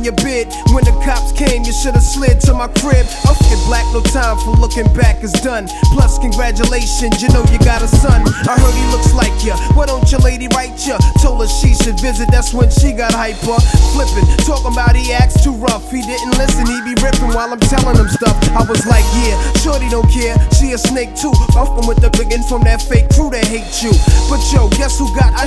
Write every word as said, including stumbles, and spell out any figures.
your bid. When the cops came, you should've slid to my crib. Fucking black, no time for looking back is done. Plus, congratulations, you know you got a son. I heard he looks like ya. Why don't your lady write ya? Told her she should visit, that's when she got hyper. Flippin', talking about he acts too rough. He didn't listen, he be ripping while I'm telling him stuff. I was like, yeah, shorty don't care, she a snake too. Fuckin' with the biggin' from that fake crew that hate you. But yo, guess who got